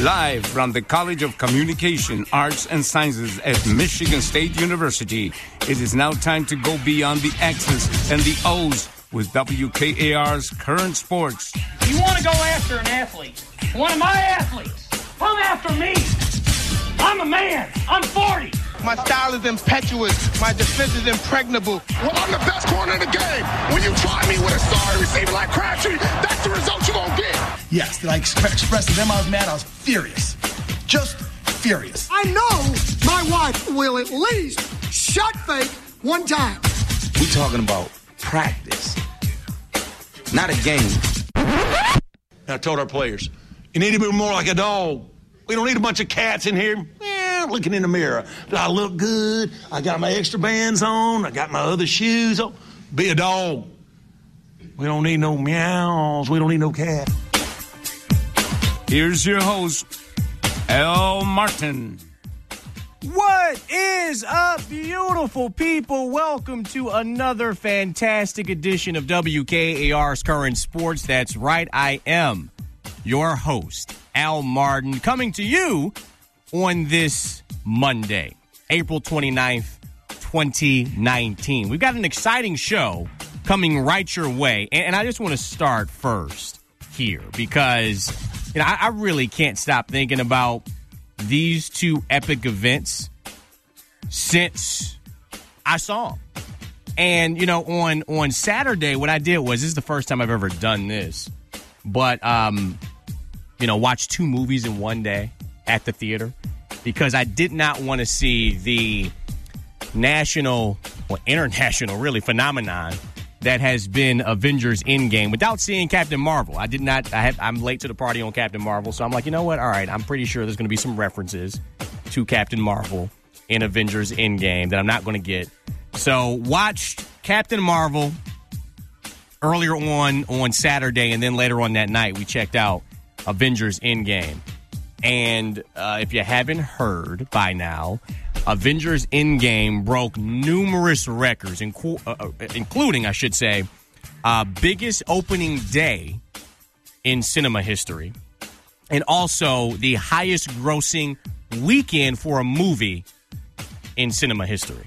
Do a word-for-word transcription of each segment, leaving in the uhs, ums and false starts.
Live from the College of Communication, Arts, and Sciences at Michigan State University, it is now time to go beyond the X's and the O's with W K A R's Current Sports. You want to go after an athlete, one of my athletes, come after me. I'm a man. I'm forty. My style is impetuous. My defense is impregnable. Well, I'm the best corner in the game. When you try me with a sorry receiver like Crabtree, that's the result you're going to get. Yes, did I exp- express to them I was mad? I was furious. Just furious. I know my wife will at least shot fake one time. We talking about practice, not a game. I told our players, you need to be more like a dog. We don't need a bunch of cats in here. Yeah, looking in the mirror. Do I look good? I got my extra bands on. I got my other shoes on. Be a dog. We don't need no meows. We don't need no cat. Here's your host, Al Martin. What is up, beautiful people? Welcome to another fantastic edition of W K A R's Current Sports. That's right, I am your host, Al Martin, coming to you on this Monday, April twenty-ninth, twenty nineteen. We've got an exciting show coming right your way, and I just want to start first here because you know I, I really can't stop thinking about these two epic events since I saw them. And, you know, on, on Saturday, what I did was, this is the first time I've ever done this, but, um, you know, watch two movies in one day at the theater because I did not want to see the national or international, really, phenomenon that has been Avengers Endgame without seeing Captain Marvel. I did not, I have, I'm late to the party on Captain Marvel, so I'm like, you know what? All right, I'm pretty sure there's going to be some references to Captain Marvel in Avengers Endgame that I'm not going to get. So watched Captain Marvel earlier on on Saturday, and then later on that night, we checked out Avengers Endgame. And uh, if you haven't heard by now, Avengers Endgame broke numerous records, incu- uh, including, I should say, uh, biggest opening day in cinema history, and also the highest grossing weekend for a movie in cinema history.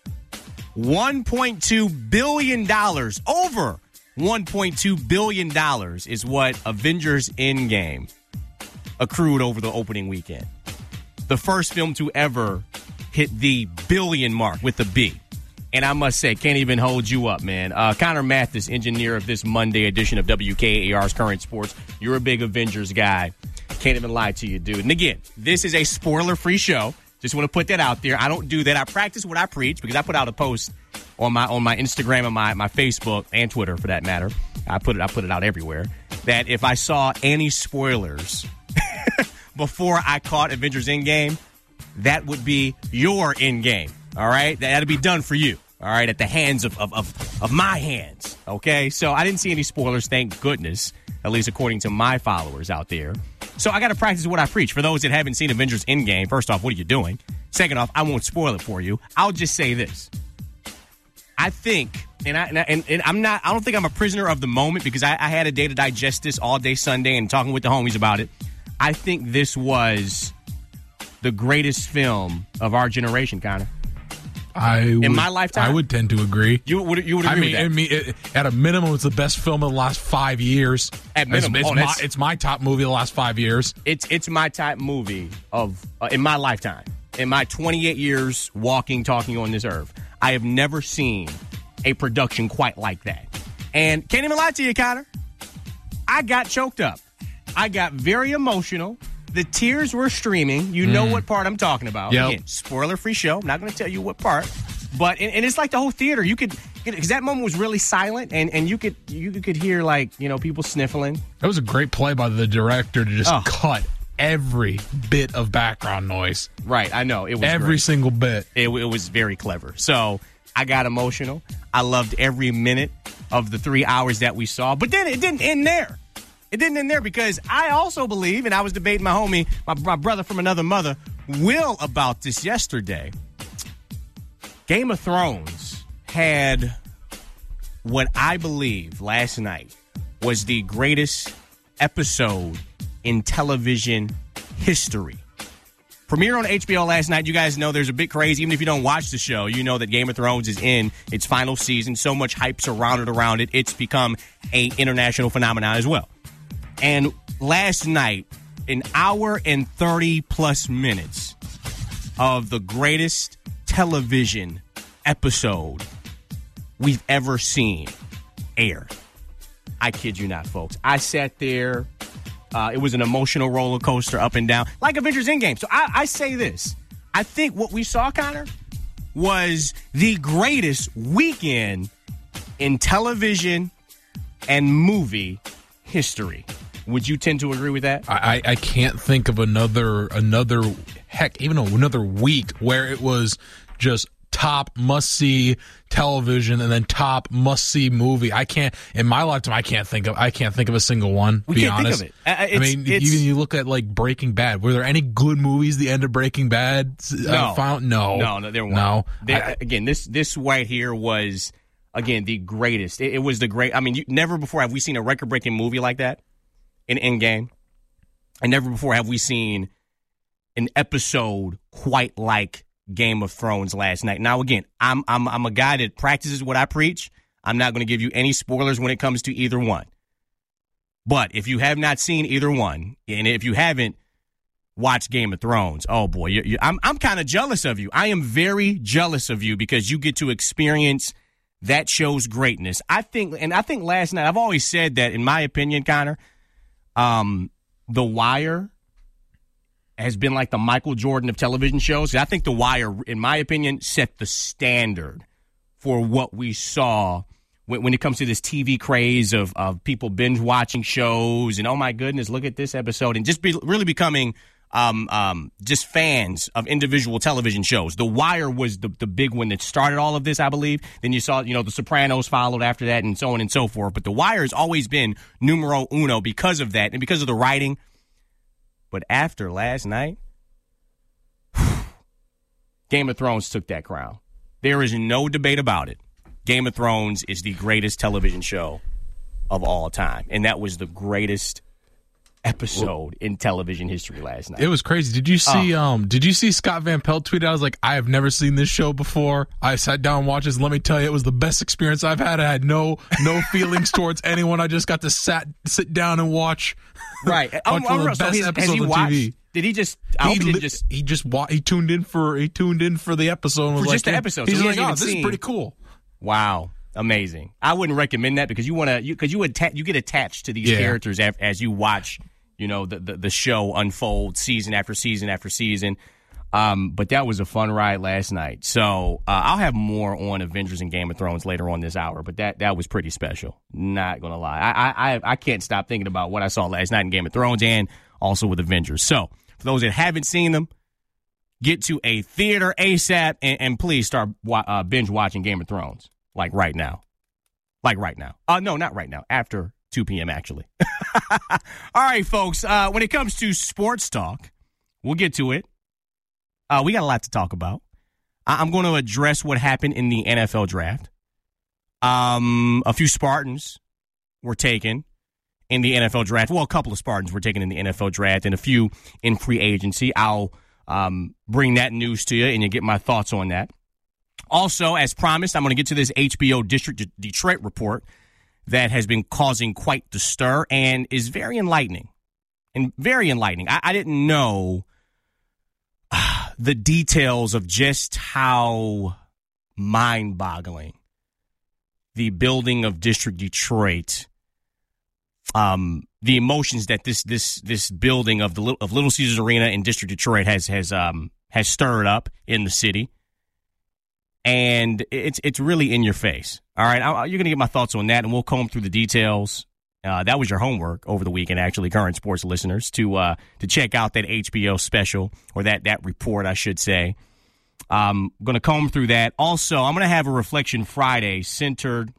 one point two billion dollars, over one point two billion dollars is what Avengers Endgame accrued over the opening weekend. The first film to ever hit the billion mark with a B. And I must say, can't even hold you up, man. Uh, Connor Mathis, engineer of this Monday edition of W K A R's Current Sports. You're a big Avengers guy. Can't even lie to you, dude. And again, this is a spoiler-free show. Just want to put that out there. I don't do that. I practice what I preach because I put out a post on my on my Instagram and my, my Facebook and Twitter, for that matter. I put it I put it out everywhere. That if I saw any spoilers before I caught Avengers Endgame, that would be your Endgame. All right? That'll be done for you. All right? At the hands of, of, of, of my hands. Okay? So I didn't see any spoilers, thank goodness, at least according to my followers out there. So I got to practice what I preach. For those that haven't seen Avengers Endgame, first off, what are you doing? Second off, I won't spoil it for you. I'll just say this. I think, and, I, and, and I'm not, I don't think I'm a prisoner of the moment because I, I had a day to digest this all day Sunday and talking with the homies about it. I think this was the greatest film of our generation, Connor. I in would, my lifetime, I would tend to agree. You would, you would agree I mean, with that? I mean, it, at a minimum, it's the best film of the last five years. At minimum, it's, it's, oh, my, it's my top movie of the last five years. It's it's my type movie of uh, in my lifetime, in my twenty-eight years walking, talking on this earth. I have never seen a production quite like that, and can't even lie to you, Connor. I got choked up. I got very emotional. The tears were streaming. You know mm. what part I'm talking about. Yep. Again, spoiler-free show. I'm not going to tell you what part. But and, and it's like the whole theater. You could, because that moment was really silent, and, and you could you could hear like you know people sniffling. That was a great play by the director to just oh. cut every bit of background noise. Right, I know it was every great. single bit. It, it was very clever. So I got emotional. I loved every minute of the three hours that we saw. But then it didn't end there. It didn't end there because I also believe, and I was debating my homie, my, my brother from another mother, Will, about this yesterday. Game of Thrones had what I believe last night was the greatest episode in television history. Premiere on H B O last night. You guys know there's a bit crazy. Even if you don't watch the show, you know that Game of Thrones is in its final season. So much hype surrounded around it. It's become a international phenomenon as well. And last night, an hour and thirty plus minutes of the greatest television episode we've ever seen air. I kid you not, folks. I sat there. Uh, it was an emotional roller coaster up and down, like Avengers Endgame. So I, I say this. I think what we saw, Connor, was the greatest weekend in television and movie history. Would you tend to agree with that? I, I can't think of another, another heck, even another week where it was just top must-see television and then top must-see movie. I can't, in my lifetime, I can't think of, I can't think of a single one. We be can't honest. think of it. Uh, I mean, even you look at like Breaking Bad. Were there any good movies the end of Breaking Bad? No, uh, found? no, no, no, there weren't. No, there, I, again, this this right here was again the greatest. It, it was the great. I mean, you, never before have we seen a record-breaking movie like that in Endgame, and never before have we seen an episode quite like Game of Thrones last night. Now, again, I'm I'm I'm a guy that practices what I preach. I'm not going to give you any spoilers when it comes to either one. But if you have not seen either one, and if you haven't watched Game of Thrones, oh boy, you, you, I'm I'm kind of jealous of you. I am very jealous of you because you get to experience that show's greatness. I think, and I think last night, I've always said that, in my opinion, Connor, um, The Wire has been like the Michael Jordan of television shows. I think The Wire, in my opinion, set the standard for what we saw when, when it comes to this T V craze of, of people binge watching shows and, oh my goodness, look at this episode, and just be, really becoming um, um, just fans of individual television shows. The Wire was the, the big one that started all of this, I believe. Then you saw, you know, The Sopranos followed after that and so on and so forth. But The Wire has always been numero uno because of that and because of the writing. But after last night, Game of Thrones took that crown. There is no debate about it. Game of Thrones is the greatest television show of all time. And that was the greatest episode in television history last night. It was crazy. Did you see Oh. um did you see Scott Van Pelt tweet out? I was like, I have never seen this show before. I sat down and watched this, and let me tell you, it was the best experience I've had. I had no no feelings towards anyone. I just got to sat sit down and watch Right. watch Um, one of the so best he's- has episodes he on watched? T V. Did he just? I He, hope he li- just he just wa- he tuned in for he tuned in for the episode and was For like, just the yeah. episode, so He's he like, hasn't oh, even this is seen- pretty cool. Wow, amazing. I wouldn't recommend that because you want to, you because you atta- you get attached to these Yeah. characters as, as you watch, you know, the, the the show unfold season after season after season. Um, but that was a fun ride last night. So uh, I'll have more on Avengers and Game of Thrones later on this hour. But that that was pretty special. Not gonna lie, I I I, I can't stop thinking about what I saw last night in Game of Thrones and also with Avengers. So for those that haven't seen them, get to a theater ASAP and, and please start wa- uh, binge watching Game of Thrones, like right now. Like right now. Uh, no, not right now. After two p.m., actually. All right, folks. Uh, when it comes to sports talk, we'll get to it. Uh, we got a lot to talk about. I- I'm going to address what happened in the N F L draft. Um, a few Spartans were taken in the N F L draft. Well, a couple of Spartans were taken in the N F L draft and a few in free agency. I'll um, bring that news to you and you get my thoughts on that. Also, as promised, I'm going to get to this H B O District De- Detroit report that has been causing quite the stir and is very enlightening. And very enlightening. I, I didn't know uh, the details of just how mind-boggling the building of District Detroit, um, the emotions that this this this building of the of Little Caesars Arena in District Detroit has has um has stirred up in the city. And it's it's really in your face. All right, I, you're going to get my thoughts on that, and we'll comb through the details. Uh, that was your homework over the weekend, actually, current sports listeners, to uh, to check out that H B O special, or that that report, I should say. I'm going to comb through that. Also, I'm going to have a Reflection Friday centered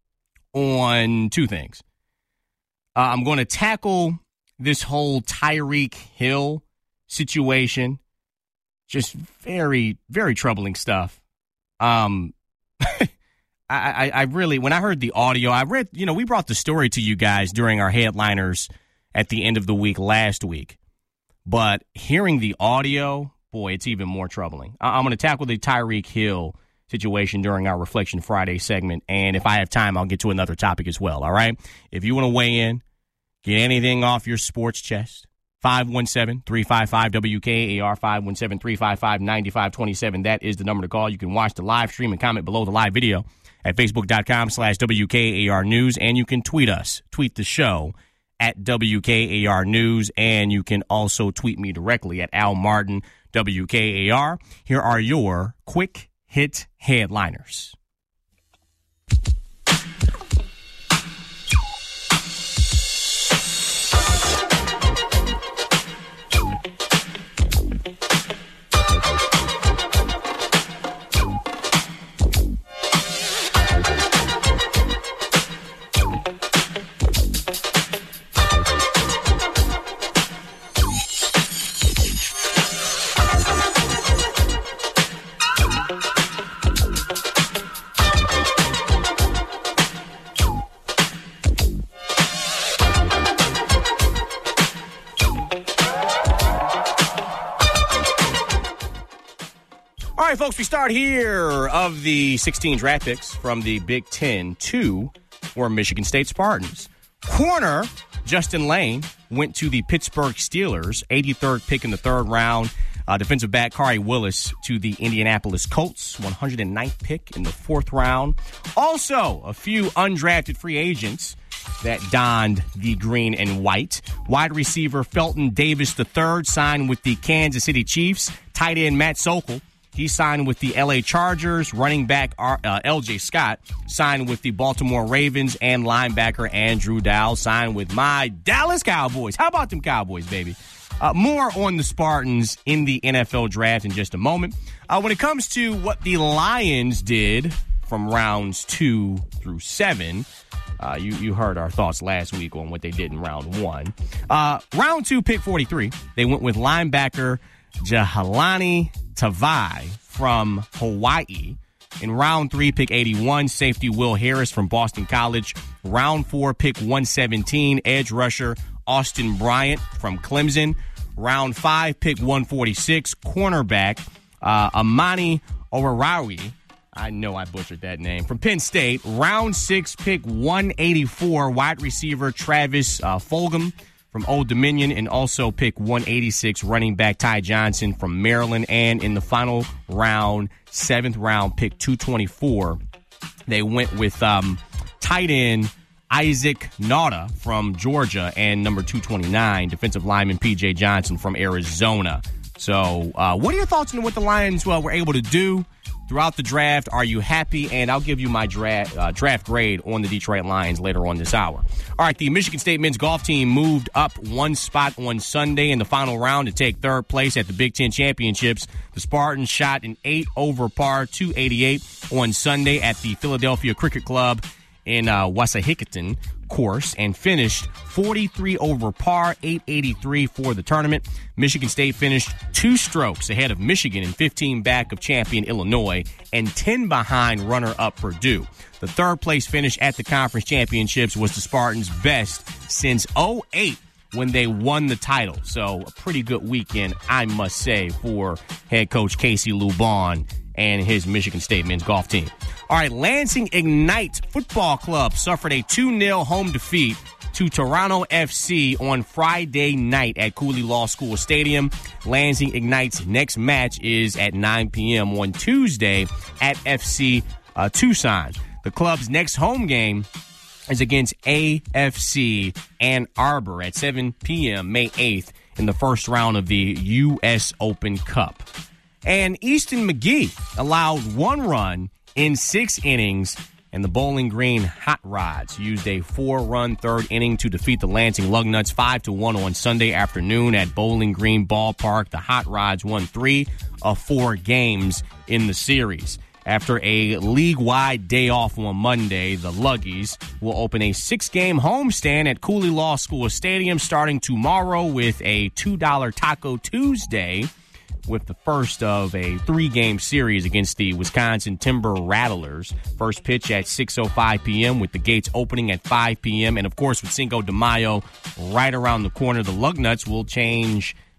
on two things. Uh, I'm going to tackle this whole Tyreek Hill situation. Just very, very troubling stuff. Um, I, I, I really, when I heard the audio, I read, you know, we brought the story to you guys during our headliners at the end of the week last week. but hearing the audio, boy, it's even more troubling. I- I'm going to tackle the Tyreek Hill situation during our Reflection Friday segment, and if I have time, I'll get to another topic as well, all right? If you want to weigh in, get anything off your sports chest, five one seven, three five five, W K A R, five one seven, three five five, nine five two seven. That is the number to call. You can watch the live stream and comment below the live video at facebook.com slash WKAR News, and you can tweet us, tweet the show at W K A R News, and you can also tweet me directly at Al Martin, W K A R. Here are your quick hit headliners. All right, folks, we start here of the sixteen draft picks from the Big Ten. Two were Michigan State Spartans. Corner Justin Lane went to the Pittsburgh Steelers, eighty-third pick in the third round. Uh, defensive back Khari Willis to the Indianapolis Colts, one hundred ninth pick in the fourth round. Also, a few undrafted free agents that donned the green and white. Wide receiver Felton Davis the third signed with the Kansas City Chiefs. Tight end Matt Sokol, he signed with the L A Chargers. Running back uh, L J Scott signed with the Baltimore Ravens. And linebacker Andrew Dowell signed with my Dallas Cowboys. How about them Cowboys, baby? Uh, more on the Spartans in the N F L draft in just a moment. Uh, when it comes to what the Lions did from rounds two through seven, uh, you, you heard our thoughts last week on what they did in round one. Uh, round two, pick forty-three, they went with linebacker Jahalani Tavai from Hawaii. In round three, pick eighty-one, safety Will Harris from Boston College. Round four, pick one seventeen, edge rusher Austin Bryant from Clemson. Round five, pick one forty-six, cornerback uh, Amani Oruwariye. I know I butchered that name. From Penn State. Round six, pick one eighty-four, wide receiver Travis uh, Fulgham from Old Dominion, and also pick one eighty-six, running back Ty Johnson from Maryland. And in the final round, seventh round, pick two twenty-four, they went with um, tight end Isaac Nauta from Georgia, and number two twenty-nine, defensive lineman P J Johnson from Arizona. So uh, what are your thoughts on what the Lions well, were able to do throughout the draft? Are you happy? And I'll give you my draft, uh, draft grade on the Detroit Lions later on this hour. All right, the Michigan State men's golf team moved up one spot on Sunday in the final round to take third place at the Big Ten Championships. The Spartans shot an eight over par, two eighty-eight on Sunday at the Philadelphia Cricket Club in uh, Wasahikton course and finished forty-three over par, eight eighty-three for the tournament. Michigan State finished two strokes ahead of Michigan and fifteen back of champion Illinois and ten behind runner-up Purdue. The third place finish at the conference championships was the Spartans' best since oh eight when they won the title. So a pretty good weekend, I must say, for head coach Casey Lubon and his Michigan State men's golf team. All right, Lansing Ignite Football Club suffered a two nil home defeat to Toronto F C on Friday night at Cooley Law School Stadium. Lansing Ignite's next match is at nine p.m. on Tuesday at F C uh, Tucson. The club's next home game is against A F C Ann Arbor at seven p.m. May eighth in the first round of the U S Open Cup. And Easton McGee allowed one run in six innings, and the Bowling Green Hot Rods used a four-run third inning to defeat the Lansing Lugnuts five to one on Sunday afternoon at Bowling Green Ballpark. The Hot Rods won three of four games in the series. After a league-wide day off on Monday, the Luggies will open a six-game homestand at Cooley Law School Stadium starting tomorrow with a two dollar Taco Tuesday, with the first of a three-game series against the Wisconsin Timber Rattlers. First pitch at six oh five p.m. with the gates opening at five p.m. And, of course, with Cinco de Mayo right around the corner, the Lugnuts will change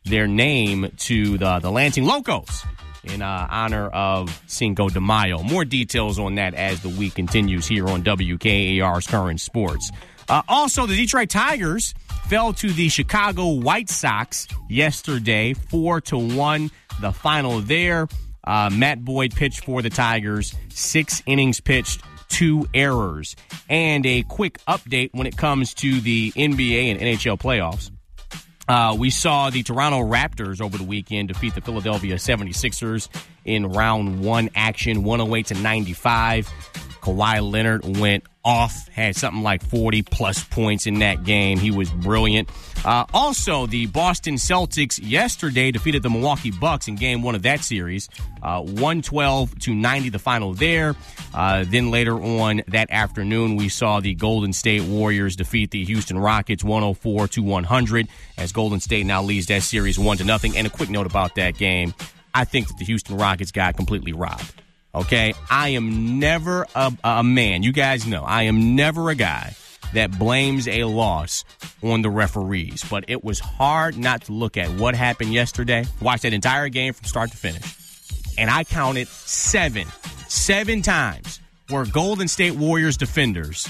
their name to the, the Lansing Locos in uh, honor of Cinco de Mayo. More details on that as the week continues here on W K A R's Current Sports. Uh, also, the Detroit Tigers fell to the Chicago White Sox yesterday, four to one. The final there. Uh, Matt Boyd pitched for the Tigers, six innings pitched, two errors. And a quick update when it comes to the N B A and N H L playoffs. Uh, we saw the Toronto Raptors over the weekend defeat the Philadelphia seventy-sixers in round one action, one oh eight to ninety-five. Kawhi Leonard went off, had something like forty-plus points in that game. He was brilliant. Uh, also, the Boston Celtics yesterday defeated the Milwaukee Bucks in game one of that series, uh, one twelve to ninety, the final there. Uh, then later on that afternoon, we saw the Golden State Warriors defeat the Houston Rockets one oh four to one hundred, as Golden State now leads that series one to nothing. And a quick note about that game, I think that the Houston Rockets got completely robbed. Okay, I am never a, a man. You guys know I am never a guy that blames a loss on the referees. But it was hard not to look at what happened yesterday. Watch that entire game from start to finish. And I counted seven, seven times where Golden State Warriors defenders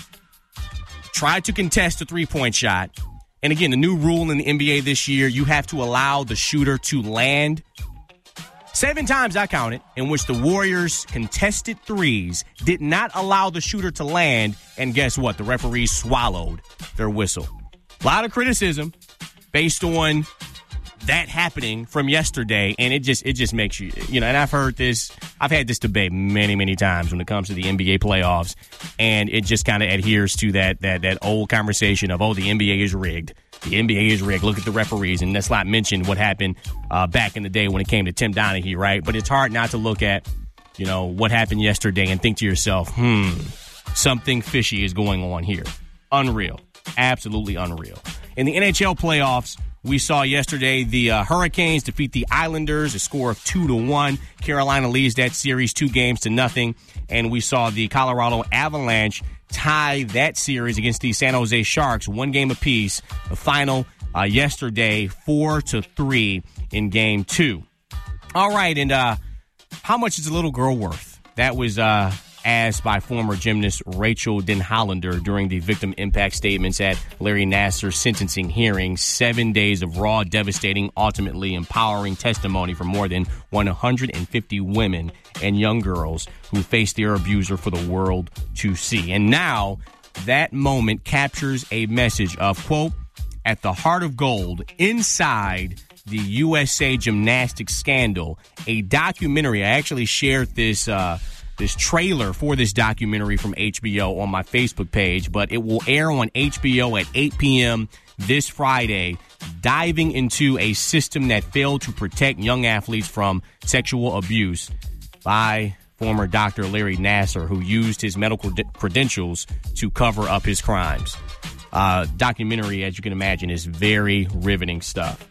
tried to contest a three-point shot. And again, the new rule in the N B A this year, you have to allow the shooter to land. Seven times I counted in which the Warriors contested threes, did not allow the shooter to land, and guess what? The referees swallowed their whistle. A lot of criticism based on that happening from yesterday, and it just it just makes you, you know, and I've heard this, I've had this debate many, many times when it comes to the N B A playoffs, and it just kind of adheres to that that that old conversation of, oh, the N B A is rigged. The N B A is rigged. Look at the referees. And let's not mention what happened uh, back in the day when it came to Tim Donaghy, right? But it's hard not to look at, you know, what happened yesterday and think to yourself, hmm, something fishy is going on here. Unreal. Absolutely unreal. In the N H L playoffs, we saw yesterday the uh, Hurricanes defeat the Islanders, a score of two to one. Carolina leads that series two games to nothing. And we saw the Colorado Avalanche tie that series against the San Jose Sharks, one game apiece. The final uh, yesterday, four to three in game two. All right, and uh, how much is a little girl worth? That was uh, asked by former gymnast Rachel Den Hollander during the victim impact statements at Larry Nassar's sentencing hearing. Seven days of raw, devastating, ultimately empowering testimony from more than one hundred fifty women and young girls who faced their abuser for the world to see. And now that moment captures a message of, quote, at the heart of gold, inside the U S A gymnastics scandal, a documentary. I actually shared this uh, this trailer for this documentary from H B O on my Facebook page, but it will air on H B O at eight p.m. this Friday, diving into a system that failed to protect young athletes from sexual abuse by former Doctor Larry Nassar, who used his medical de- credentials to cover up his crimes. Uh, documentary, as you can imagine, is very riveting stuff.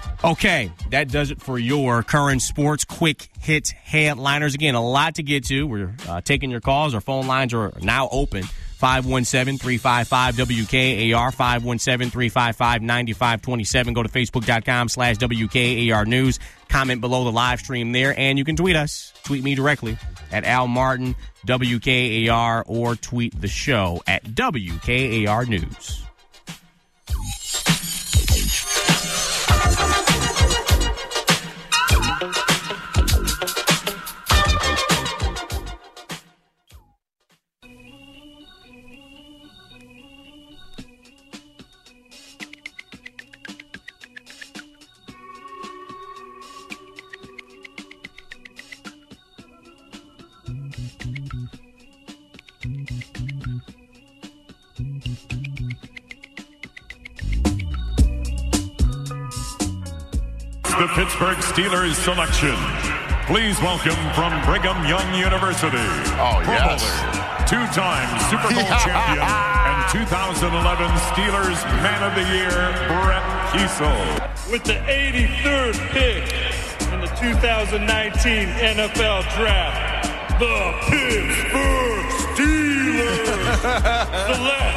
Okay, that does it for your current sports quick hit headliners. Again, a lot to get to. We're uh, taking your calls. Our phone lines are now open. five one seven, three five five, W K A R, five one seven, three five five, nine five two seven. Go to facebook.com slash WKAR News. Comment below the live stream there, and you can tweet us. Tweet me directly at Al Martin, W K A R, or tweet the show at W K A R News. The Pittsburgh Steelers selection. Please welcome from Brigham Young University. Oh, Pro yes. Bowler, two-time Super Bowl champion and two thousand eleven Steelers Man of the Year, Brett Kiesel. With the eighty-third pick in the two thousand nineteen N F L Draft, the Pittsburgh Steelers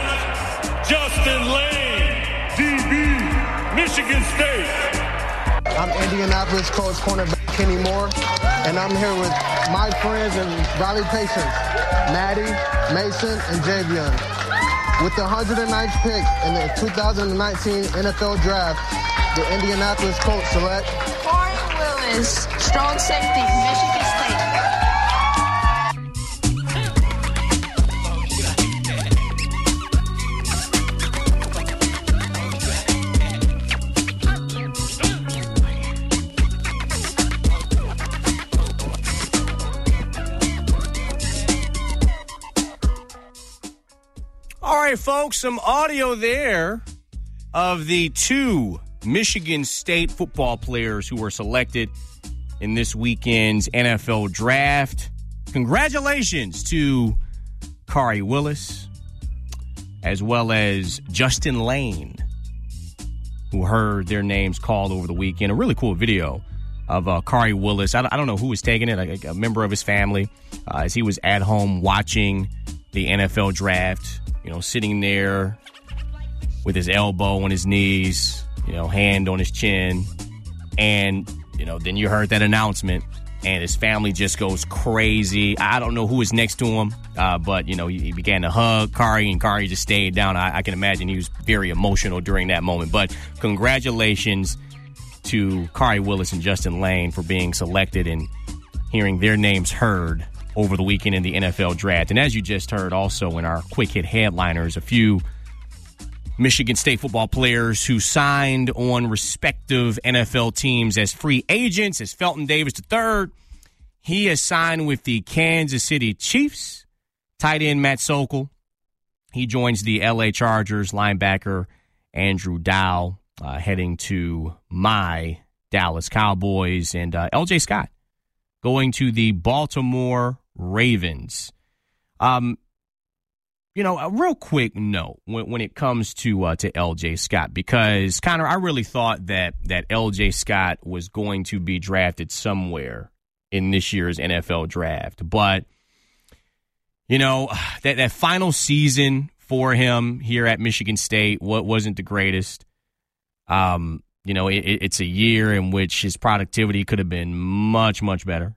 select Justin Lane, D B, Michigan State. I'm Indianapolis coach cornerback Kenny Moore, and I'm here with my friends and Riley Patience, Maddie, Mason, and Javion. With the one hundred ninth pick in the two thousand nineteen N F L Draft, the Indianapolis Colts select Corey Willis, strong safety, Michigan State. All right, folks, some audio there of the two Michigan State football players who were selected in this weekend's N F L Draft. Congratulations to Khari Willis, as well as Justin Layne, who heard their names called over the weekend. A really cool video of uh, Khari Willis. I, I don't know who was taking it, a, a member of his family, uh, as he was at home watching the N F L Draft. You know, sitting there with his elbow on his knees, you know, hand on his chin. And, you know, then you heard that announcement, and his family just goes crazy. I don't know who was next to him, uh, but, you know, he, he began to hug Khari, and Khari just stayed down. I, I can imagine he was very emotional during that moment. But congratulations to Khari Willis and Justin Layne for being selected and hearing their names heard over the weekend in the N F L Draft. And as you just heard also in our quick hit headliners, a few Michigan State football players who signed on respective N F L teams as free agents. As Felton Davis the third, he has signed with the Kansas City Chiefs. Tight end Matt Sokol, he joins the L A Chargers. Linebacker Andrew Dow uh, heading to my Dallas Cowboys. And uh, L J Scott going to the Baltimore Ravens. Um, you know, a real quick note when, when it comes to uh, to L J Scott, because, Connor, I really thought that that L J Scott was going to be drafted somewhere in this year's N F L Draft. But, you know, that, that final season for him here at Michigan State what wasn't the greatest. Um, you know, it, it's a year in which his productivity could have been much, much better.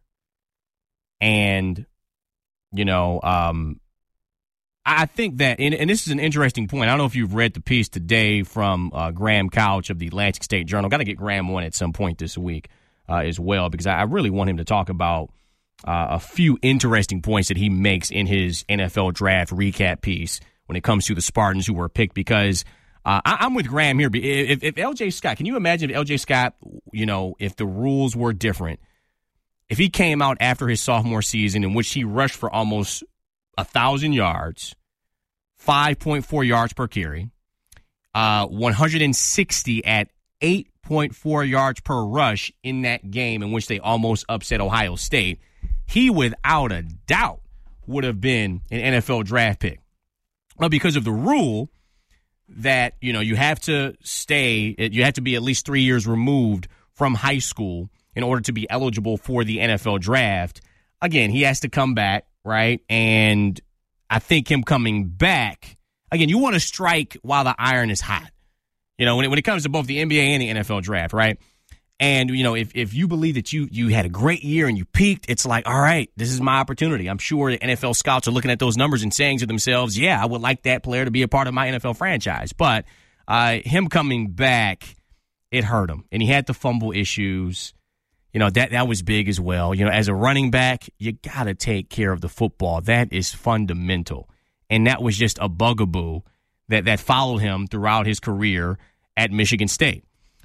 And, you know, um, I think that, and, and this is an interesting point. I don't know if you've read the piece today from uh, Graham Couch of the Atlantic State Journal. Got to get Graham on at some point this week uh, as well, because I, I really want him to talk about uh, a few interesting points that he makes in his N F L Draft recap piece when it comes to the Spartans who were picked, because uh, I, I'm with Graham here. If, if L J Scott, can you imagine if L J Scott, you know, if the rules were different, if he came out after his sophomore season in which he rushed for almost one thousand yards, five point four yards per carry, uh, one hundred sixty at eight point four yards per rush in that game in which they almost upset Ohio State, he without a doubt would have been an N F L draft pick. Well, because of the rule that, you know, you have to stay, you have to be at least three years removed from high school in order to be eligible for the N F L draft. Again, he has to come back, right? And I think him coming back, again, you want to strike while the iron is hot. You know, when it, when it comes to both the N B A and the N F L draft, right? And, you know, if, if you believe that you you had a great year and you peaked, it's like, all right, this is my opportunity. I'm sure the N F L scouts are looking at those numbers and saying to themselves, yeah, I would like that player to be a part of my N F L franchise. But uh, him coming back, it hurt him. And he had the fumble issues. You know, that, that was big as well. You know, as a running back, you got to take care of the football. That is fundamental. And that was just a bugaboo that, that followed him throughout his career at Michigan State.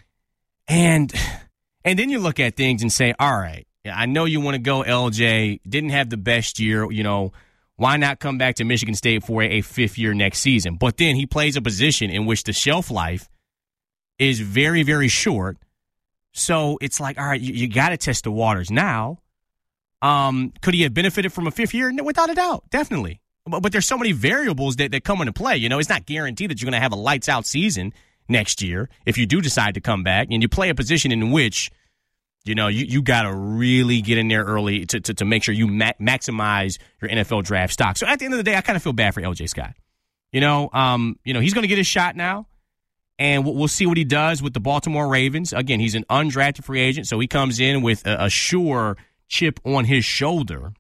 And and then you look at things and say, all right, I know you want to go L J, didn't have the best year, you know, why not come back to Michigan State for a fifth year next season? But then he plays a position in which the shelf life is very, very short. So it's like, all right, you, you got to test the waters now. Um, could he have benefited from a fifth year? No, without a doubt, definitely. But, but there's so many variables that, that come into play. You know, it's not guaranteed that you're going to have a lights-out season next year if you do decide to come back. And you play a position in which, you know, you, you got to really get in there early to, to, to make sure you ma- maximize your N F L draft stock. So at the end of the day, I kind of feel bad for L J Scott. You know, um, you know, he's going to get his shot now. And we'll see what he does with the Baltimore Ravens. Again, he's an undrafted free agent, so he comes in with a, a sure chip on his shoulder.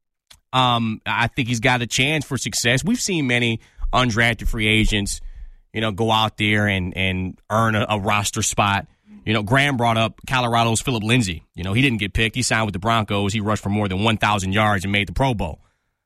Um, I think he's got a chance for success. We've seen many undrafted free agents, you know, go out there and, and earn a, a roster spot. You know, Graham brought up Colorado's Philip Lindsay. You know, he didn't get picked. He signed with the Broncos. He rushed for more than one thousand yards and made the Pro Bowl.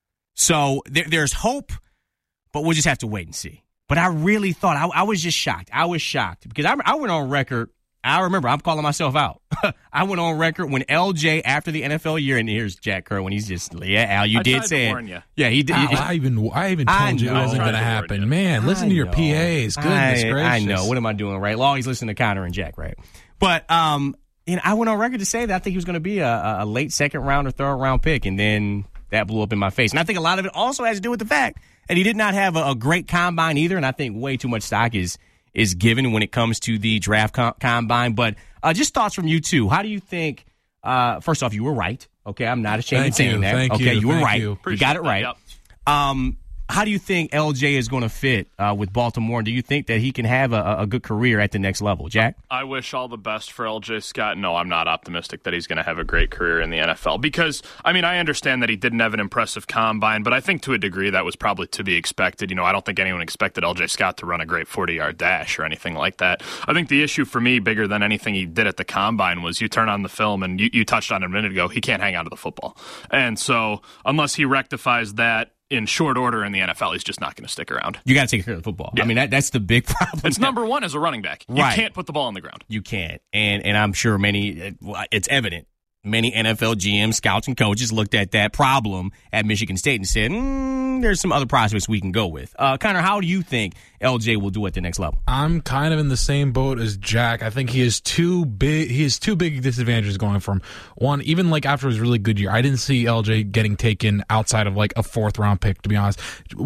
So there, there's hope, but we'll just have to wait and see. But I really thought, I, I was just shocked. I was shocked because I, I went on record. I remember, I'm calling myself out. I went on record when L J, after the N F L year, and here's Jack Kerr when he's just, yeah, Al, you I did say it. You. Yeah, he did. I, I even I even told I you it wasn't going to happen. Man, listen I to your know. P As. Goodness I, gracious. I know. What am I doing, right? Well, he's listening to Connor and Jack, right? But um, you know, I went on record to say that I think he was going to be a, a late second round or third round pick, and then that blew up in my face. And I think a lot of it also has to do with the fact that he did not have a, a great combine either, and I think way too much stock is is given when it comes to the draft com- combine. But uh, just thoughts from you, too. How do you think, uh, first off, you were right. Okay, I'm not ashamed Thank of saying you, that. thank okay, you, you were thank right. you. You got it right. Yep. Um, how do you think L J is going to fit uh, with Baltimore? Do you think that he can have a, a good career at the next level? Jack? I wish all the best for L J Scott. No, I'm not optimistic that he's going to have a great career in the N F L because, I mean, I understand that he didn't have an impressive combine, but I think to a degree that was probably to be expected. You know, I don't think anyone expected L J Scott to run a great forty-yard dash or anything like that. I think the issue for me, bigger than anything he did at the combine, was you turn on the film, and you, you touched on it a minute ago, he can't hang on to the football. And so unless he rectifies that in short order in the N F L, he's just not going to stick around. You got to take care of the football. Yeah. I mean, that, that's the big problem. It's number one as a running back. You Right. can't put the ball on the ground. You can't. And and I'm sure many, it's evident, many N F L G Ms, scouts, and coaches looked at that problem at Michigan State and said, mm, there's some other prospects we can go with. Uh, Connor, how do you think L J will do at the next level? I'm kind of in the same boat as Jack. I think he is too big. He has two big disadvantages going for him. One, even like after his really good year, I didn't see L J getting taken outside of like a fourth round pick, to be honest.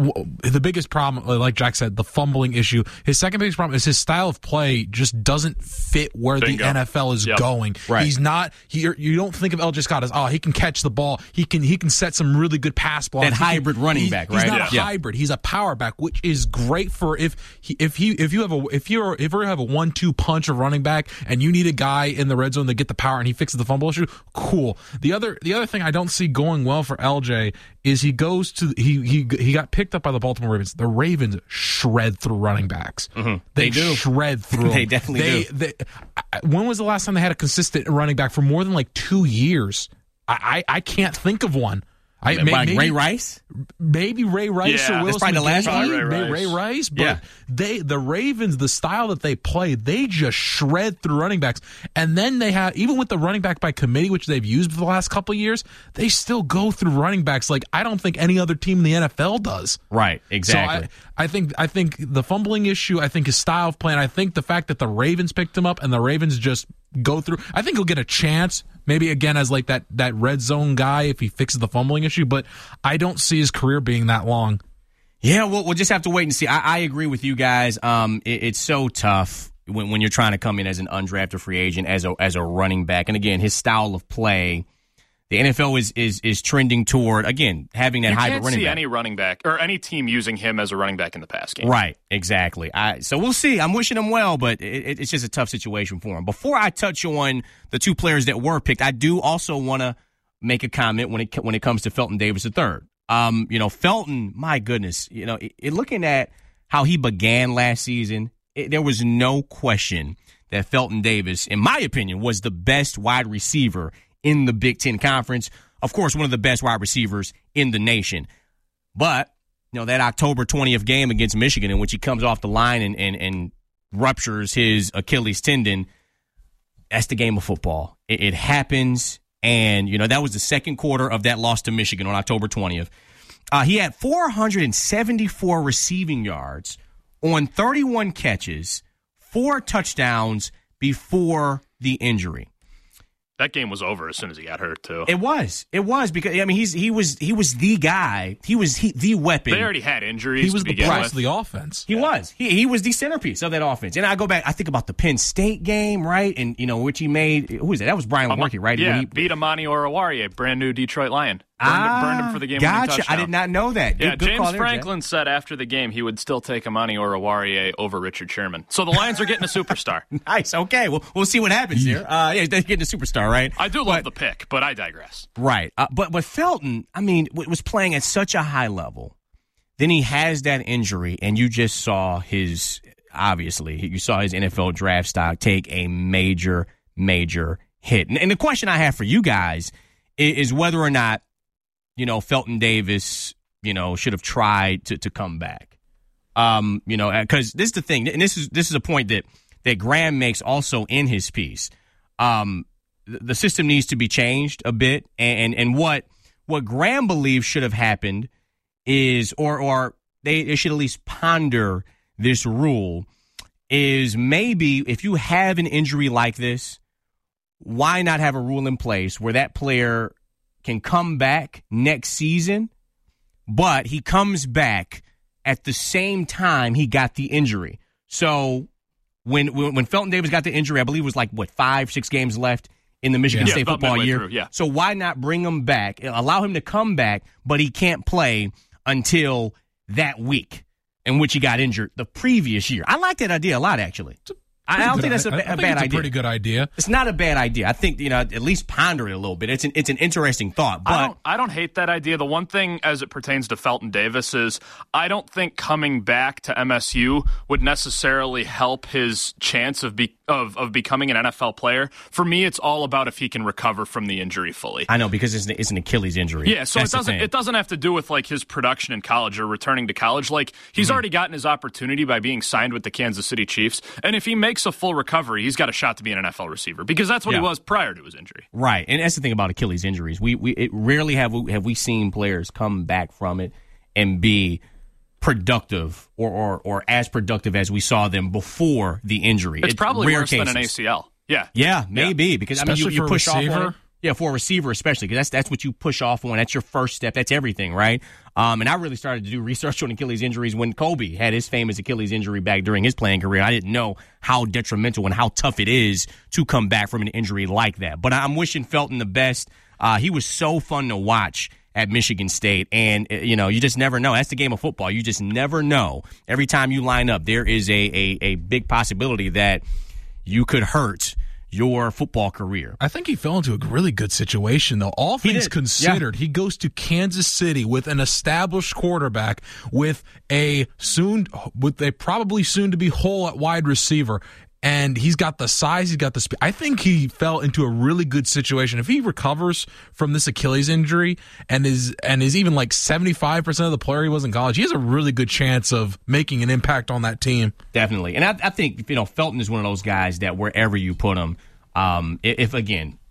The biggest problem, like Jack said, the fumbling issue. His second biggest problem is his style of play just doesn't fit where Bingo. the N F L is Yep. going. Right. He's not, he, you don't think of L J Scott as, oh, he can catch the ball. He can, he can set some really good pass blocks. That He can- hybrid running he- back, he's right? not a Yeah. hybrid. He's a power back, which is great for if he, if he if you have a if you're if you have a one two punch of running back and you need a guy in the red zone to get the power and he fixes the fumble issue. Cool. The other the other thing I don't see going well for L J is he goes to he he he got picked up by the Baltimore Ravens. The Ravens shred through running backs. Mm-hmm. They, They do. shred through. They them. definitely they, do. They, I- when was the last time they had a consistent running back for more than like two years? I I, I can't think of one. I, Like may- Ray maybe, Rice? Maybe Ray Rice Yeah, or Willis that's probably the last McGahee, one. Ray, Ray Ray Rice. Rice, but Yeah. they the Ravens, the style that they play, they just shred through running backs. And then they have, even with the running back by committee, which they've used for the last couple of years, they still go through running backs like I don't think any other team in the N F L does. Right, exactly. So I, I think I think the fumbling issue, I think his style of play, and I think the fact that the Ravens picked him up and the Ravens just go through, I think he'll get a chance, maybe again as like that that red zone guy if he fixes the fumbling issue, but I don't see his career being that long. Yeah, we'll, we'll just have to wait and see. I, I agree with you guys. Um, it, it's so tough when, when you're trying to come in as an undrafted free agent, as a as a running back. And again, his style of play, the N F L is is is trending toward, again, having that You hybrid can't running see back. any running back or any team using him as a running back in the pass game. Right, exactly. I, so we'll see. I'm wishing him well, but it, it's just a tough situation for him. Before I touch on the two players that were picked, I do also want to make a comment when it when it comes to Felton Davis the third. Um, you know, Felton, my goodness, you know, it, it, looking at how he began last season, it, there was no question that Felton Davis, in my opinion, was the best wide receiver in the Big Ten Conference. Of course, one of the best wide receivers in the nation. But, you know, that October twentieth game against Michigan in which he comes off the line and, and, and ruptures his Achilles tendon, that's the game of football. It, it happens. And, you know, that was the second quarter of that loss to Michigan on October twentieth. Uh, he had four hundred seventy-four receiving yards on thirty-one catches, four touchdowns before the injury. That game was over as soon as he got hurt, too. It was. It was because, I mean, he's he was he was the guy. He was he, the weapon. They already had injuries. He was to the begin price with. of the offense. He was. He he was the centerpiece of that offense. And I go back, I think about the Penn State game, right? And, you know, which he made, who was it? That was Brian Lewerke, right? Yeah, When he, beat Amani Oruwariye, brand new Detroit Lion. Burned, ah, burned him for the game. Gotcha. I did not know that. Good, yeah, good James call there, Franklin Jack. said after the game he would still take Amani Oruwariye over Richard Sherman. So the Lions are getting a superstar. Nice. Okay. Well, we'll see what happens here. Uh, yeah, they're getting a superstar, right? I do but, love the pick, but I digress. Right. Uh, but but Felton, I mean, was playing at such a high level. Then he has that injury, and you just saw his. Obviously, you saw his N F L draft stock take a major, major hit. And, and the question I have for you guys is, is whether or not, you know, Felton Davis, you know, should have tried to, to come back. Um, you know, because this is the thing, and this is this is a point that, that Graham makes also in his piece. Um, the, the system needs to be changed a bit, and and, and what what Graham believes should have happened is, or or they, they should at least ponder this rule is maybe if you have an injury like this, why not have a rule in place where that player can come back next season, but he comes back at the same time he got the injury. So when when, when Felton Davis got the injury, I believe it was like, what, five, six games left in the Michigan yeah. State yeah, football year. Through, yeah. So why not bring him back, allow him to come back, but he can't play until that week in which he got injured the previous year. I like that idea a lot, actually. I don't think that's a, I, I a think bad it's a idea. Pretty good idea. It's not a bad idea. I think, you know, at least ponder it a little bit. It's an it's an interesting thought. But I don't, I don't hate that idea. The one thing as it pertains to Felton Davis is I don't think coming back to M S U would necessarily help his chance of be, of of becoming an N F L player. For me, it's all about if he can recover from the injury fully. I know, because it's an, it's an Achilles injury. Yeah, so That's it doesn't it doesn't have to do with like his production in college or returning to college. Like he's mm-hmm. already gotten his opportunity by being signed with the Kansas City Chiefs, and if he makes a full recovery, he's got a shot to be an N F L receiver because that's what yeah. he was prior to his injury. Right, and that's the thing about Achilles injuries. We we it rarely have we, have we seen players come back from it and be productive or, or or as productive as we saw them before the injury. It's, it's probably rare worse cases. than an A C L. Yeah, yeah, maybe yeah. because especially I mean you, you push off on it. Yeah, for a receiver especially, because that's that's what you push off on. That's your first step. That's everything, right? Um, and I really started to do research on Achilles injuries when Kobe had his famous Achilles injury back during his playing career. I didn't know how detrimental and how tough it is to come back from an injury like that. But I'm wishing Felton the best. Uh, he was so fun to watch at Michigan State, and you know, you just never know. That's the game of football. You just never know. Every time you line up, there is a a, a big possibility that you could hurt your football career. I think he fell into a really good situation, though. All things considered, yeah. he goes to Kansas City with an established quarterback, with a soon, with a probably soon to be hole at wide receiver, and he's got the size, he's got the speed. I think he fell into a really good situation. If he recovers from this Achilles injury and is and is even like seventy-five percent of the player he was in college, he has a really good chance of making an impact on that team. Definitely. And I, I think, you know, Felton is one of those guys that wherever you put him, um, if, again,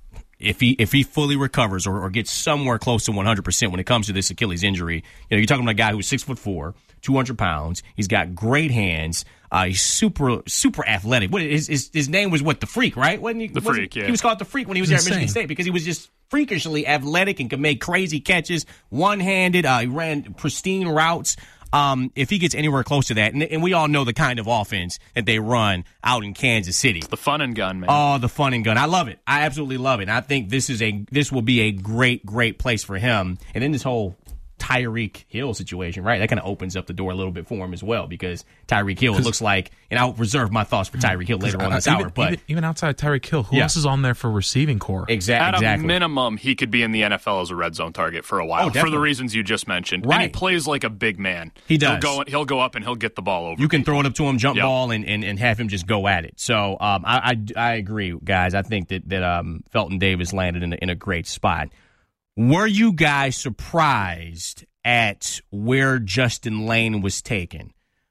if he if he fully recovers or, or gets somewhere close to one hundred percent when it comes to this Achilles injury, you know, you're talking about a guy who's six foot four, two hundred pounds. He's got great hands. Uh, he's super, super athletic. What his, his his name was what the Freak, right? Wasn't he? The wasn't, Freak, yeah. He was called the Freak when he was there at Michigan State because he was just freakishly athletic and could make crazy catches, one handed. Uh, he ran pristine routes. Um, if he gets anywhere close to that, and, and we all know the kind of offense that they run out in Kansas City. It's the fun and gun, man. Oh, the fun and gun. I love it. I absolutely love it. And I think this is a this will be a great, great place for him. And then this whole Tyreek Hill situation, right? That kind of opens up the door a little bit for him as well, because Tyreek Hill, it looks like, and I'll reserve my thoughts for Tyreek Hill later on this even, hour. But even, even outside Tyreek Hill, who yeah. else is on there for receiving core? Exactly. At exactly. a minimum, he could be in the N F L as a red zone target for a while, oh, for the reasons you just mentioned. Right. And he plays like a big man. He does. He'll go, he'll go up and he'll get the ball over. You can throw it up to him, jump yep. ball, and, and, and have him just go at it. So um, I, I I agree, guys. I think that that um, Felton Davis landed in a, in a great spot. Were you guys surprised at where Justin Lane was taken?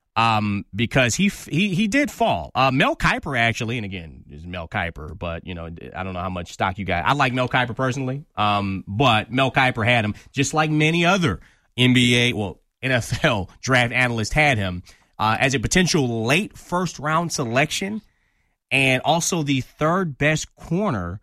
Um, because he he he did fall. Uh, Mel Kiper actually, and again, is Mel Kiper, but you know, I don't know how much stock you got. I like Mel Kiper personally, um, but Mel Kiper had him just like many other N B A, well, N F L draft analysts had him uh, as a potential late first round selection, and also the third best corner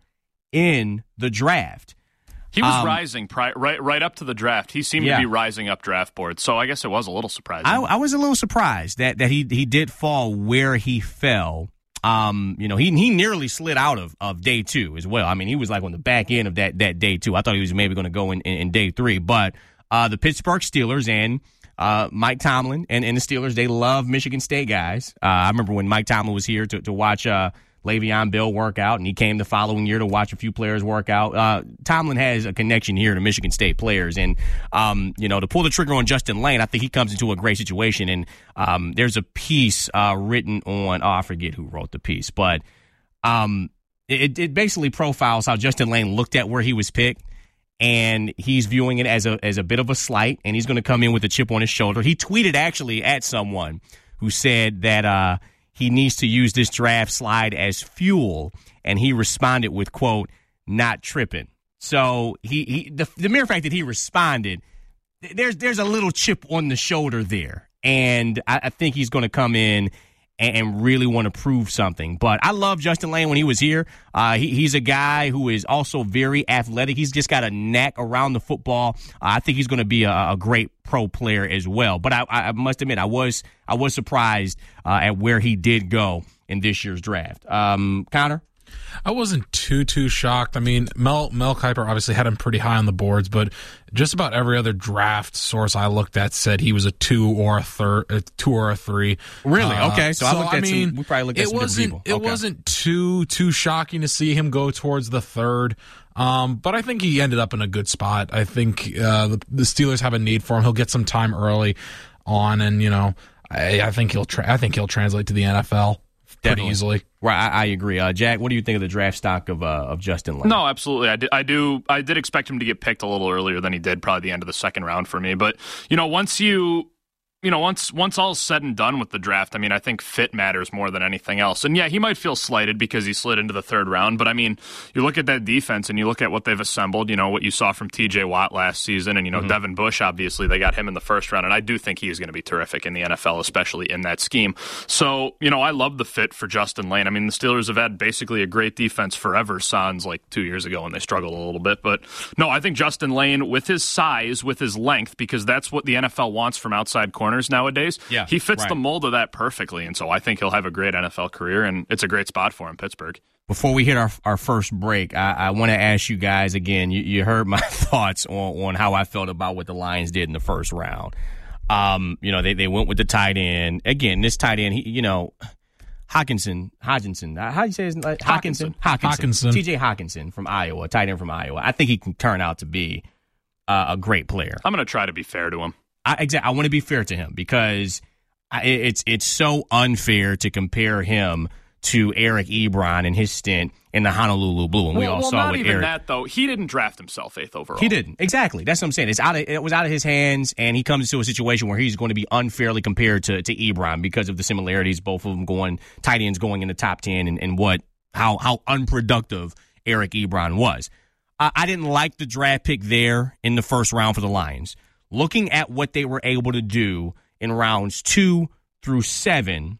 in the draft. He was um, rising pri- right right up to the draft. He seemed yeah. to be rising up draft boards, so I guess it was a little surprising. I, I was a little surprised that, that he he did fall where he fell. Um, you know, he he nearly slid out of, of day two as well. I mean, he was like on the back end of that that day two. I thought he was maybe going to go in, in, in day three. But uh, the Pittsburgh Steelers and uh, Mike Tomlin and, and the Steelers, they love Michigan State guys. Uh, I remember when Mike Tomlin was here to, to watch uh, Le'Veon Bell work out, and he came the following year to watch a few players work out. Uh, Tomlin has a connection here to Michigan State players. And, um, you know, to pull the trigger on Justin Lane, I think he comes into a great situation. And um, there's a piece uh, written on, oh, I forget who wrote the piece, but um, it, it basically profiles how Justin Lane looked at where he was picked. And he's viewing it as a as a bit of a slight, and he's going to come in with a chip on his shoulder. He tweeted actually at someone who said that uh, he needs to use this draft slide as fuel, and he responded with, quote, not tripping. So he, he the, the mere fact that he responded, there's there's a little chip on the shoulder there, and I, I think he's going to come in and really want to prove something. But I love Justin Lane when he was here. Uh, he, he's a guy who is also very athletic. He's just got a knack around the football. Uh, I think he's going to be a, a great pro player as well. But I, I must admit, I was I was surprised uh, at where he did go in this year's draft. Um, Connor? I wasn't too, too shocked. I mean, Mel Mel Kiper obviously had him pretty high on the boards, but just about every other draft source I looked at said he was a two or a third, a two or a three. Really? Uh, okay. So, so I looked at I mean, some, we probably looked at it some wasn't, different people. It okay. wasn't too, too shocking to see him go towards the third. Um, but I think he ended up in a good spot. I think uh, the, the Steelers have a need for him. He'll get some time early on, and you know, I, I think he'll tra- I think he'll translate to the N F L. Pretty Definitely. easily. Right, I, I agree. Uh, Jack, what do you think of the draft stock of uh, of Justin Lane? No, absolutely. I, did, I do. I did expect him to get picked a little earlier than he did, probably the end of the second round for me. But you know, once you. You know, once once all's said and done with the draft, I mean, I think fit matters more than anything else. And yeah, he might feel slighted because he slid into the third round, but I mean, you look at that defense and you look at what they've assembled, you know, what you saw from T J Watt last season, and, you know, mm-hmm. Devin Bush, obviously, they got him in the first round, and I do think he is going to be terrific in the N F L, especially in that scheme. So, you know, I love the fit for Justin Lane. I mean, the Steelers have had basically a great defense forever, sans like two years ago when they struggled a little bit. But no, I think Justin Lane, with his size, with his length, because that's what the N F L wants from outside corners nowadays, Yeah, he fits right. the mold of that perfectly, and so I think he'll have a great N F L career, and it's a great spot for him, Pittsburgh. Before we hit our our first break, I, I want to ask you guys again, you, you heard my thoughts on, on how I felt about what the Lions did in the first round. Um, you know, they, they went with the tight end. Again, this tight end, he, you know, Hockenson, Hodgkinson, how do you say his name? Hockenson? Hockenson. Hockenson. T J Hockenson from Iowa, tight end from Iowa. I think he can turn out to be uh, a great player. I'm going to try to be fair to him. I, exactly. I want to be fair to him because I, it's it's so unfair to compare him to Eric Ebron and his stint in the Honolulu Blue, and we well, all well, saw not what even Eric. that though. He didn't draft himself eighth overall. He didn't exactly. That's what I'm saying. It's out. Of, it was out of his hands, and he comes into a situation where he's going to be unfairly compared to to Ebron because of the similarities. Both of them going tight ends going in the top ten, and, and what how how unproductive Eric Ebron was. I, I didn't like the draft pick there in the first round for the Lions. Looking at what they were able to do in rounds two through seven,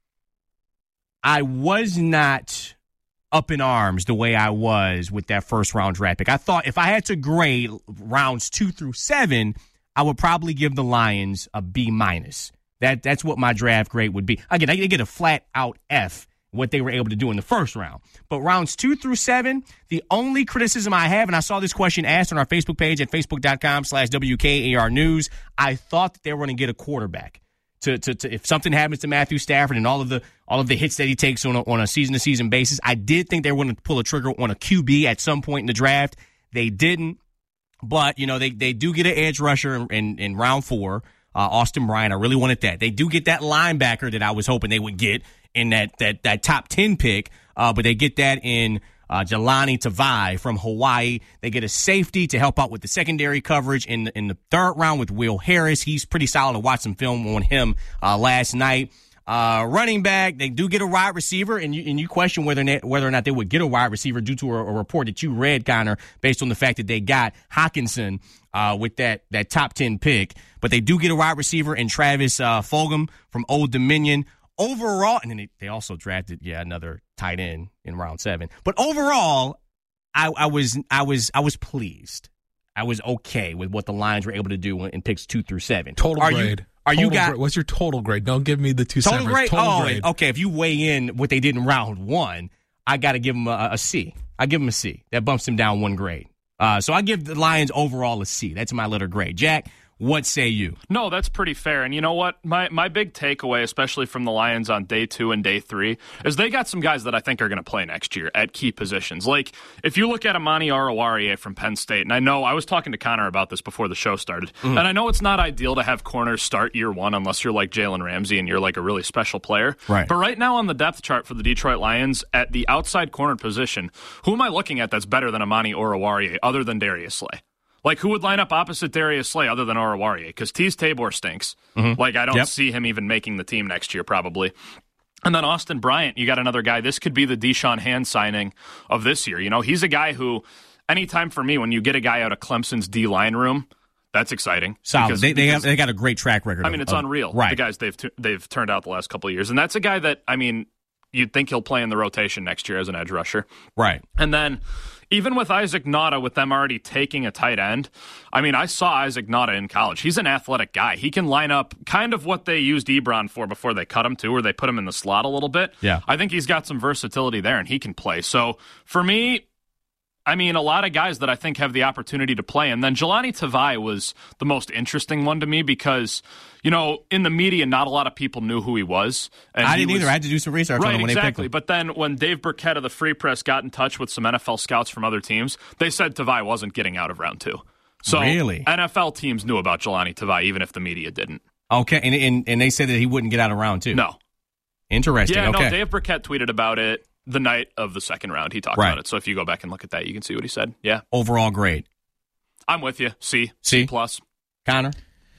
I was not up in arms the way I was with that first round draft pick. I thought if I had to grade rounds two through seven, I would probably give the Lions a B minus. That that's what my draft grade would be. Again, I get a flat out F. What they were able to do in the first round. But rounds two through seven, the only criticism I have, and I saw this question asked on our Facebook page at facebook.com slash WKAR News, I thought that they were going to get a quarterback. To, to, to if something happens to Matthew Stafford and all of the all of the hits that he takes on a, on a season-to-season basis, I did think they were going to pull a trigger on a Q B at some point in the draft. They didn't. But, you know, they, they do get an edge rusher in, in, in round four, uh, Austin Bryant. I really wanted that. They do get that linebacker that I was hoping they would get in that that that top ten pick, uh, but they get that in uh, Jelani Tavai from Hawaii. They get a safety to help out with the secondary coverage in the, in the third round with Will Harris. He's pretty solid. I watched some film on him uh, last night. Uh, running back, they do get a wide receiver, and you and you question whether or not, whether or not they would get a wide receiver due to a, a report that you read, Connor, based on the fact that they got Hockenson uh, with that that top ten pick. But they do get a wide receiver in Travis uh, Fulgham from Old Dominion. Overall, and then they, they also drafted, yeah, another tight end in round seven. But overall, I, I was I was I was pleased. I was okay with what the Lions were able to do in picks two through seven. Total are grade. You, Are total you got grade. What's your total grade? Don't give me the two total separate. grade? Total oh, grade. okay. If you weigh in what they did in round one, I got to give them a, a C. I give them a C. That bumps them down one grade. Uh, so I give the Lions overall a C. That's my letter grade. Jack, what say you? No, that's pretty fair. And you know what? My my big takeaway, especially from the Lions on day two and day three, is they got some guys that I think are going to play next year at key positions. Like, if you look at Amani Oruwariye from Penn State, and I know I was talking to Connor about this before the show started, mm-hmm. and I know it's not ideal to have corners start year one unless you're like Jalen Ramsey and you're like a really special player. Right. But right now on the depth chart for the Detroit Lions, at the outside corner position, who am I looking at that's better than Amani Oruwariye other than Darius Slay? Like, who would line up opposite Darius Slay other than Oruwariye? Because Teez Tabor stinks. Mm-hmm. Like, I don't yep. see him even making the team next year, probably. And then Austin Bryant, you got another guy. This could be the Deshaun Hand signing of this year. You know, he's a guy who, anytime for me, when you get a guy out of Clemson's D-line room, that's exciting. Solid. Because, they they, because, have, they got a great track record. I mean, it's of, unreal. Right. The guys they've t- they've turned out the last couple of years. And that's a guy that, I mean, you'd think he'll play in the rotation next year as an edge rusher. Right. And then, even with Isaac Nauta, with them already taking a tight end, I mean, I saw Isaac Nauta in college. He's an athletic guy. He can line up kind of what they used Ebron for before they cut him to, where they put him in the slot a little bit. Yeah. I think he's got some versatility there, and he can play. So, for me, I mean, a lot of guys that I think have the opportunity to play. And then Jelani Tavai was the most interesting one to me because, you know, in the media, not a lot of people knew who he was. And I he didn't was, either. I had to do some research right, on him when exactly. they picked him. But then when Dave Burkett of the Free Press got in touch with some N F L scouts from other teams, they said Tavai wasn't getting out of round two. So really? N F L teams knew about Jelani Tavai, even if the media didn't. Okay, and, and and they said that he wouldn't get out of round two. No. Interesting. Yeah, okay. no, Dave Burkett tweeted about it the night of the second round. He talked right. about it. So if you go back and look at that, you can see what he said. Yeah. Overall grade. I'm with you. C. C. C plus. Connor?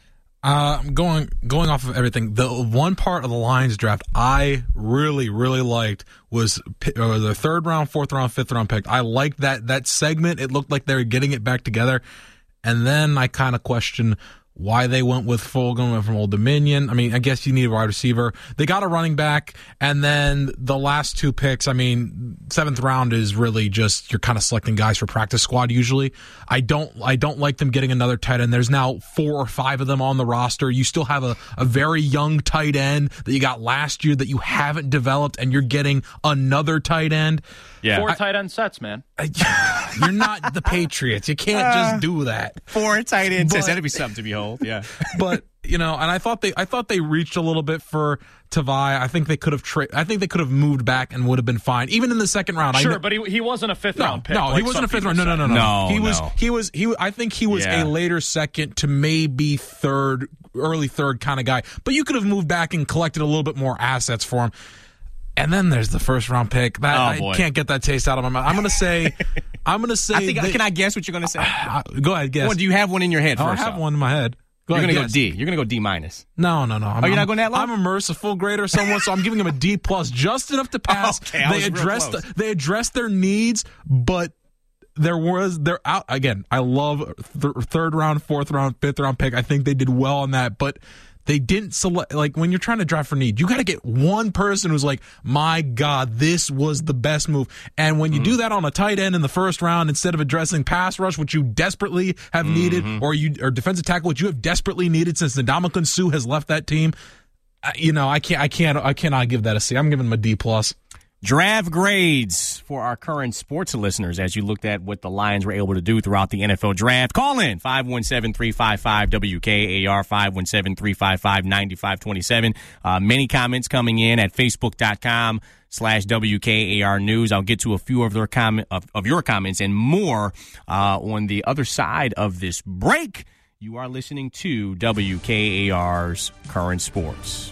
Uh, going going off of everything, the one part of the Lions draft I really really liked was uh, the third round, fourth round, fifth round pick. I liked that that segment. It looked like they were getting it back together, and then I kind of questioned why they went with Fulgham from Old Dominion. I mean, I guess you need a wide receiver. They got a running back, and then the last two picks, I mean, seventh round is really just you're kind of selecting guys for practice squad usually. I don't I don't like them getting another tight end. There's now four or five of them on the roster. You still have a, a very young tight end that you got last year that you haven't developed, and you're getting another tight end. Yeah. Four I, tight end sets, man. You're not the Patriots. You can't uh, just do that. Four tight end sets. That'd be something to behold. Yeah. But, you know, and I thought they I thought they reached a little bit for Tavai. I think they could have tra- I think they could have moved back and would have been fine. Even in the second round. Sure, I kn- but he he wasn't a fifth no, round pick. No, like he wasn't a fifth round. No, no, no, no. No, he no. was he was he I think he was yeah. a later second to maybe third, early third kind of guy. But you could have moved back and collected a little bit more assets for him. And then there's the first round pick. That, oh, I can't get that taste out of my mouth. I'm gonna say, I'm gonna say. I think, they, can I guess what you're gonna say? Uh, go ahead, guess. Well, do you have one in your head? Oh, First I have off? one in my head. Go you're ahead, gonna guess. go D. You're gonna go D minus. No, no, no. I'm, oh, you're I'm, not going that low? I'm a merciful grader, someone, so I'm giving him a D plus, just enough to pass. Okay, I they was real addressed close. they addressed their needs, but. There was they're out again. I love th- third round, fourth round, fifth round pick. I think they did well on that, but they didn't select. Like when you're trying to draft for need, you got to get one person who's like, "My God, this was the best move." And when you mm. do that on a tight end in the first round, instead of addressing pass rush, which you desperately have mm-hmm. needed, or you or defensive tackle, which you have desperately needed since Ndamukong Suh has left that team, uh, you know, I can't, I can't, I cannot give that a C. I'm giving him a D plus. Draft grades for our current sports listeners as you looked at what the Lions were able to do throughout the N F L draft. Call in five one seven, three five five, W K A R, five one seven, three five five, nine five two seven. Uh, many comments coming in at facebook.com slash W K A R News. I'll get to a few of, their com- of, of your comments and more uh, on the other side of this break. You are listening to W K A R's Current Sports.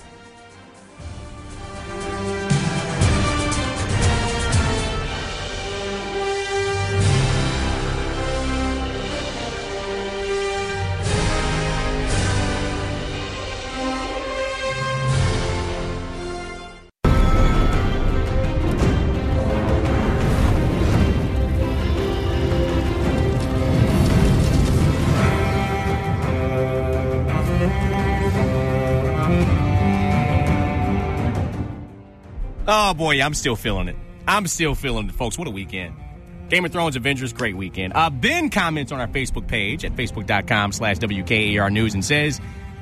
Oh, boy, I'm still feeling it. I'm still feeling it, folks. What a weekend. Game of Thrones Avengers, great weekend. Uh, Ben comments on our Facebook page at facebook.com slash WKAR News and says,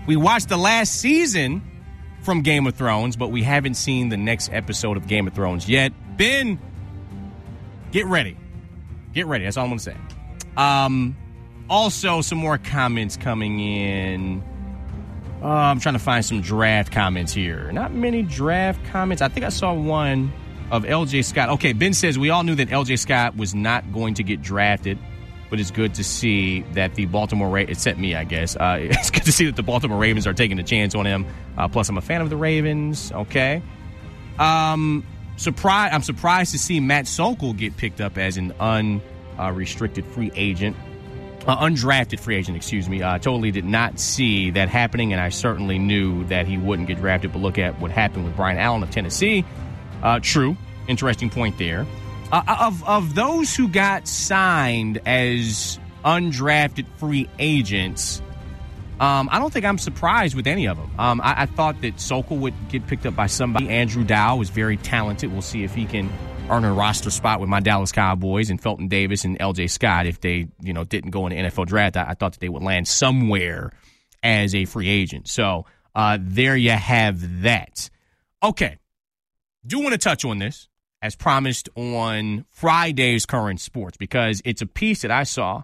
We watched the last season from Game of Thrones, but we haven't seen the next episode of Game of Thrones yet. Ben, get ready. Get ready. That's all I'm going to say. Um, also, some more comments coming in. Uh, I'm trying to find some draft comments here. Not many draft comments. I think I saw one of L J Scott. Okay, Ben says, we all knew that L J Scott was not going to get drafted, but it's good to see that the Baltimore Ravens, except me, I guess, uh, it's good to see that the Baltimore Ravens are taking a chance on him. Uh, plus, I'm a fan of the Ravens. Okay. Um, surprise, I'm surprised to see Matt Sokol get picked up as an unrestricted free agent. Uh, undrafted free agent, excuse me. I uh, totally did not see that happening, and I certainly knew that he wouldn't get drafted. But look at what happened with Brian Allen of Tennessee. Uh, true. Interesting point there. Uh, of, of those who got signed as undrafted free agents, um, I don't think I'm surprised with any of them. Um, I, I thought that Sokol would get picked up by somebody. Andrew Dow is very talented. We'll see if he can earn a roster spot with my Dallas Cowboys and Felton Davis and L J Scott. If they, you know, didn't go in the N F L draft, I, I thought that they would land somewhere as a free agent. So uh, there you have that. Okay. Do want to touch on this, as promised on Friday's Current Sports, because it's a piece that I saw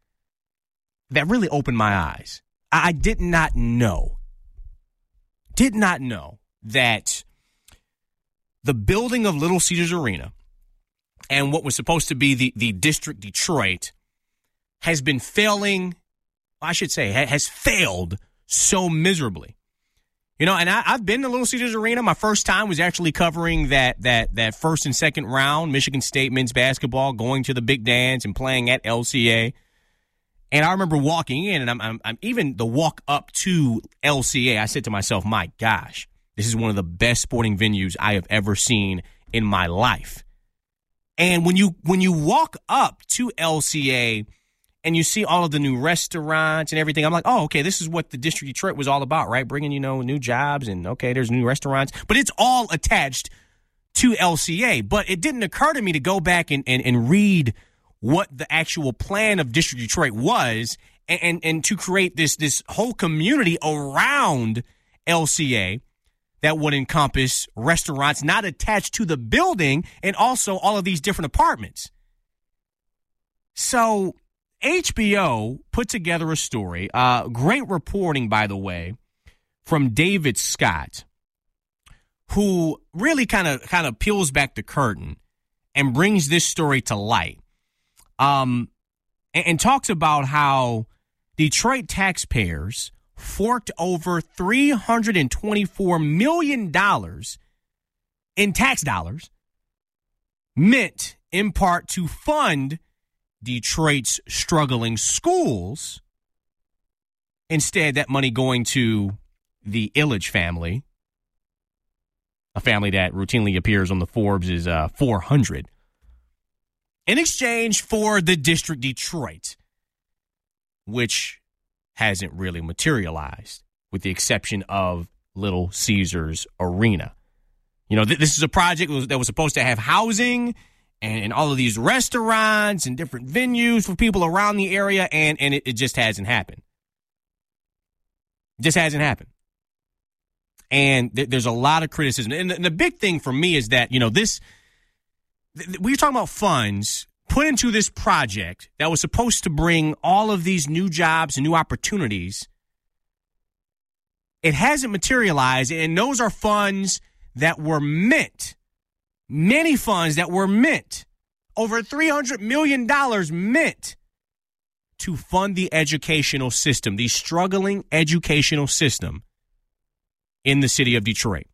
that really opened my eyes. I did not know, did not know that the building of Little Caesars Arena and what was supposed to be the, the District Detroit has been failing, I should say, has failed so miserably. You know, and I, I've been to Little Caesars Arena. My first time was actually covering that that that first and second round, Michigan State men's basketball, going to the Big Dance and playing at L C A. And I remember walking in, and I'm, I'm, I'm even the walk up to L C A, I said to myself, my gosh, this is one of the best sporting venues I have ever seen in my life. And when you when you walk up to L C A and you see all of the new restaurants and everything, I'm like, oh, okay, this is what the District Detroit was all about, right? Bringing, you know, new jobs and, okay, there's new restaurants. But it's all attached to L C A. But it didn't occur to me to go back and, and, and read what the actual plan of District Detroit was and, and, and to create this, this whole community around L C A that would encompass restaurants not attached to the building and also all of these different apartments. So H B O put together a story, uh, great reporting, by the way, from David Scott, who really kind of kind of peels back the curtain and brings this story to light, um, and, and talks about how Detroit taxpayers forked over three hundred twenty-four million dollars in tax dollars, meant in part to fund Detroit's struggling schools. Instead, that money going to the Ilitch family, a family that routinely appears on the Forbes' uh, four hundred, in exchange for the District Detroit, which hasn't really materialized, with the exception of Little Caesars Arena. You know, th- this is a project that was supposed to have housing and, and all of these restaurants and different venues for people around the area, and, and it, it just hasn't happened. It just hasn't happened. And th- there's a lot of criticism. And the, and the big thing for me is that, you know, this, th- we're talking about funds put into this project that was supposed to bring all of these new jobs and new opportunities. It hasn't materialized, and those are funds that were meant, many funds that were meant, over three hundred million dollars meant to fund the educational system, the struggling educational system in the city of Detroit.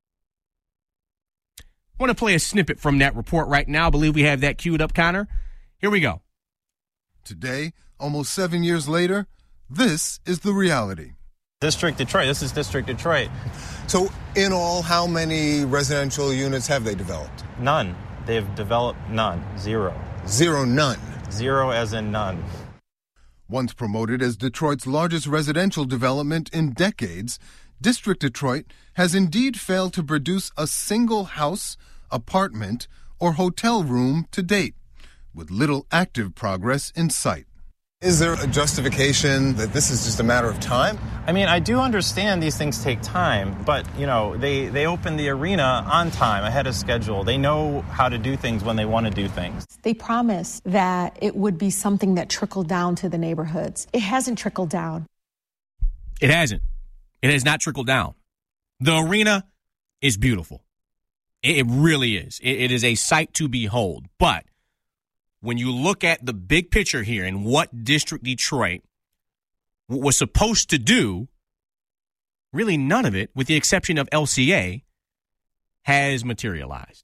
I want to play a snippet from that report right now. I believe we have that queued up, Connor. Here we go. Today, almost seven years later, this is the reality. District Detroit. This is District Detroit. So, in all, how many residential units have they developed? None. They've developed none. Zero. Zero, none. Zero as in none. Once promoted as Detroit's largest residential development in decades, District Detroit has indeed failed to produce a single house, apartment, or hotel room to date, with little active progress in sight. Is there a justification that this is just a matter of time? I mean, I do understand these things take time, but, you know, they, they opened the arena on time, ahead of schedule. They know how to do things when they want to do things. They promised that it would be something that trickled down to the neighborhoods. It hasn't trickled down. It hasn't. It has not trickled down. The arena is beautiful. It, it really is. It, it is a sight to behold. But when you look at the big picture here and what District Detroit was supposed to do, really none of it, with the exception of L C A, has materialized.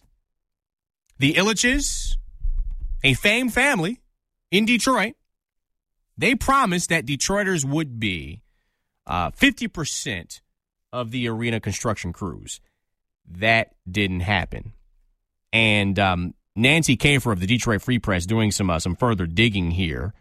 The Ilitches, a famed family in Detroit, they promised that Detroiters would be uh, fifty percent of the arena construction crews. That didn't happen. And um, Nancy Kafer of the Detroit Free Press, doing some uh, some further digging here,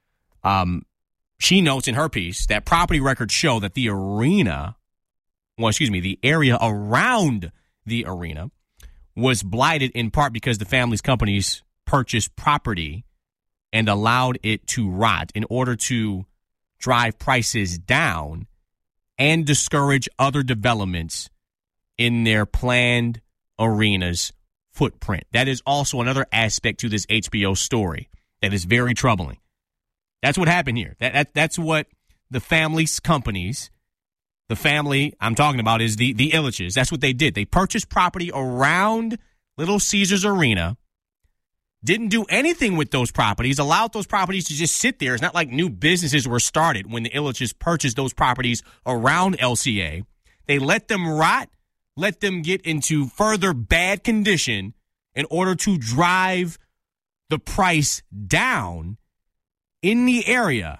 um, she notes in her piece that property records show that the arena, well, excuse me, the area around the arena was blighted in part because the family's companies purchased property and allowed it to rot in order to drive prices down and discourage other developments in their planned arena's footprint. That is also another aspect to this H B O story that is very troubling. That's what happened here. That, that That's what the family's companies, the family I'm talking about is the, the Ilitches. That's what they did. They purchased property around Little Caesars Arena, didn't do anything with those properties, allowed those properties to just sit there. It's not like new businesses were started when the Ilitches purchased those properties around L C A. They let them rot, let them get into further bad condition in order to drive the price down in the area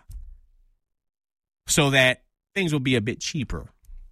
so that things will be a bit cheaper.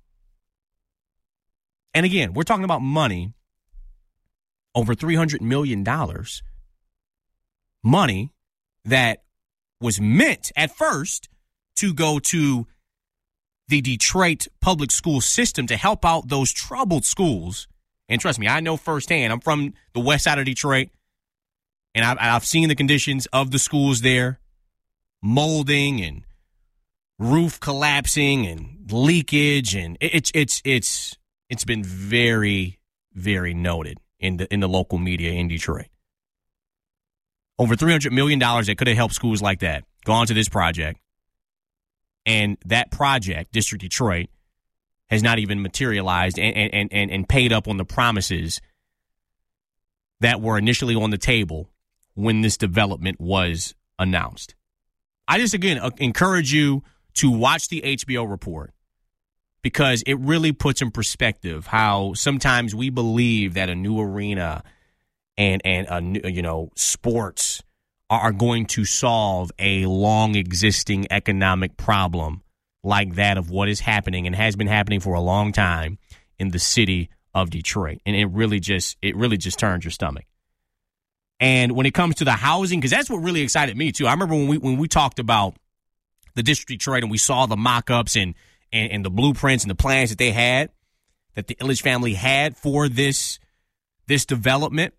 And again, we're talking about money, over three hundred million dollars, money that was meant at first to go to the Detroit public school system to help out those troubled schools. And trust me, I know firsthand. I'm from the west side of Detroit, and I've, I've seen the conditions of the schools there. Molding and roof collapsing and leakage, and it's it's it's it's been very, very noted in the in the local media in Detroit. Over three hundred million dollars that could have helped schools like that gone to this project, and that project, District Detroit, has not even materialized and and and, and paid up on the promises that were initially on the table when this development was announced. I just, again, uh, encourage you to watch the H B O report because it really puts in perspective how sometimes we believe that a new arena and, and a new, you know, sports are going to solve a long-existing economic problem like that of what is happening and has been happening for a long time in the city of Detroit. And it really just it really just turns your stomach. And when it comes to the housing, because that's what really excited me, too. I remember when we when we talked about the District Detroit and we saw the mock-ups and, and, and the blueprints and the plans that they had, that the Ilitch family had for this, this development.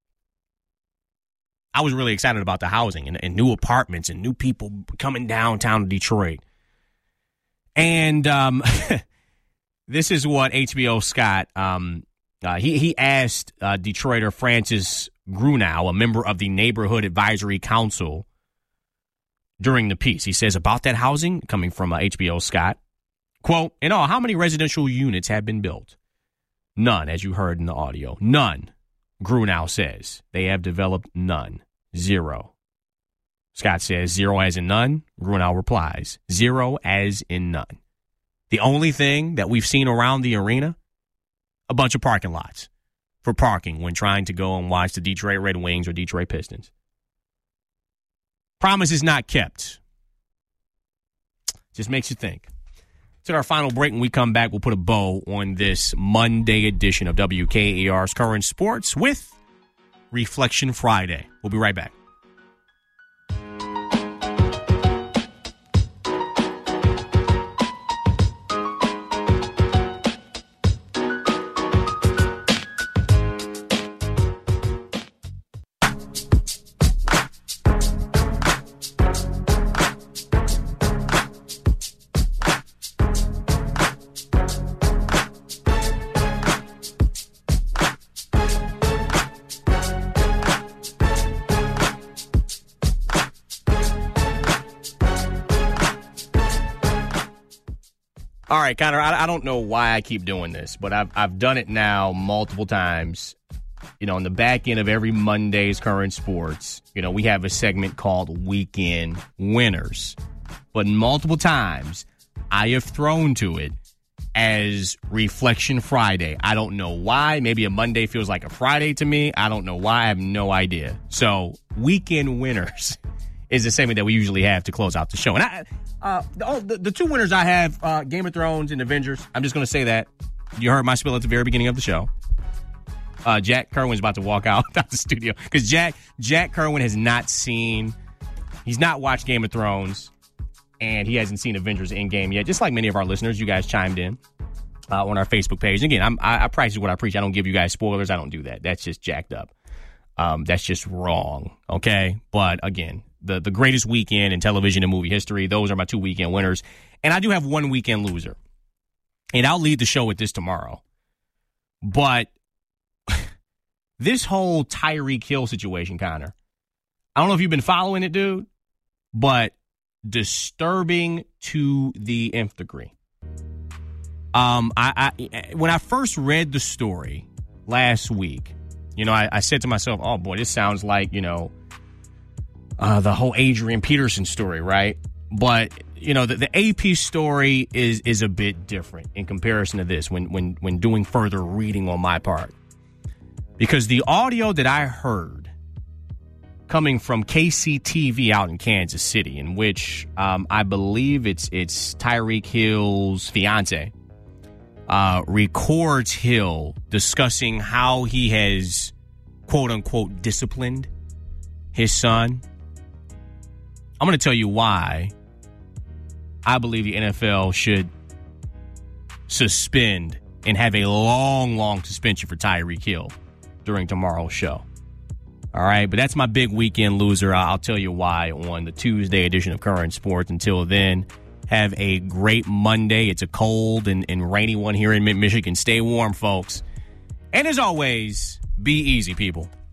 I was really excited about the housing and, and new apartments and new people coming downtown to Detroit. And um, this is what H B O Scott, um, uh, he, he asked uh, Detroiter Francis Grunow, a member of the Neighborhood Advisory Council, during the piece. He says about that housing, coming from uh, H B O Scott, quote, in all, how many residential units have been built? None, as you heard in the audio. None, Grunow says. They have developed none. Zero. Scott says zero as in none. Grunow replies zero as in none. The only thing that we've seen around the arena, a bunch of parking lots for parking when trying to go and watch the Detroit Red Wings or Detroit Pistons. Promise is not kept. Just makes you think. It's our final break. When we come back, we'll put a bow on this Monday edition of W K A R's Current Sports with Reflection Friday. We'll be right back. All right, Connor, I, I don't know why I keep doing this, but I've I've done it now multiple times. You know, on the back end of every Monday's Current Sports, you know, we have a segment called Weekend Winners. But multiple times, I have thrown to it as Reflection Friday. I don't know why. Maybe a Monday feels like a Friday to me. I don't know why. I have no idea. So, Weekend Winners is the segment that we usually have to close out the show. And I, uh, the, the, the two winners I have, uh, Game of Thrones and Avengers. I'm just going to say that. You heard my spiel at the very beginning of the show. Uh, Jack Kerwin's about to walk out, out the studio because Jack Jack Kerwin has not seen, he's not watched Game of Thrones, and he hasn't seen Avengers Endgame yet. Just like many of our listeners, you guys chimed in uh, on our Facebook page. And again, I'm, I, I practice what I preach. I don't give you guys spoilers. I don't do that. That's just jacked up. Um, that's just wrong. Okay, but again, the the greatest weekend in television and movie history. Those are my two weekend winners, and I do have one weekend loser, and I'll lead the show with this tomorrow. But this whole Tyreek Hill situation, Connor, I don't know if you've been following it, dude, but disturbing to the nth degree. Um, I, I when I first read the story last week, you know, I, I said to myself, "Oh boy, this sounds like you know uh, the whole Adrian Peterson story, right?" But you know, the, the A P story is is a bit different in comparison to this. When when when doing further reading on my part. Because the audio that I heard coming from K C T V out in Kansas City, in which um, I believe it's it's Tyreek Hill's fiance, uh, records Hill discussing how he has, quote unquote, disciplined his son. I'm going to tell you why I believe the N F L should suspend and have a long, long suspension for Tyreek Hill during tomorrow's show. All right, but that's my big weekend loser. I'll tell you why on the Tuesday edition of Current Sports. Until then, have a great Monday. It's a cold and, and rainy one here in Mid-Michigan. Stay warm, folks. And as always, be easy, people.